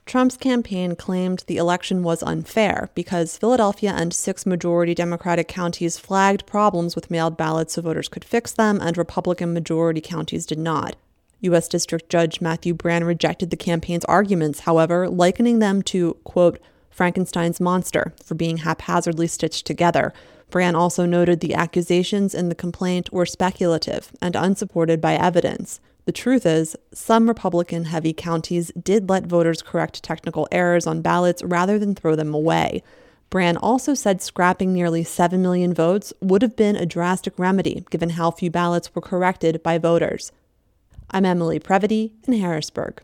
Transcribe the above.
Trump's campaign claimed the election was unfair because Philadelphia and 6 majority Democratic counties flagged problems with mailed ballots so voters could fix them, and Republican majority counties did not. U.S. District Judge Matthew Brann rejected the campaign's arguments, however, likening them to, quote, Frankenstein's monster for being haphazardly stitched together. Brann also noted the accusations in the complaint were speculative and unsupported by evidence. The truth is, some Republican-heavy counties did let voters correct technical errors on ballots rather than throw them away. Brann also said scrapping nearly 7 million votes would have been a drastic remedy, given how few ballots were corrected by voters. I'm Emily Previte in Harrisburg.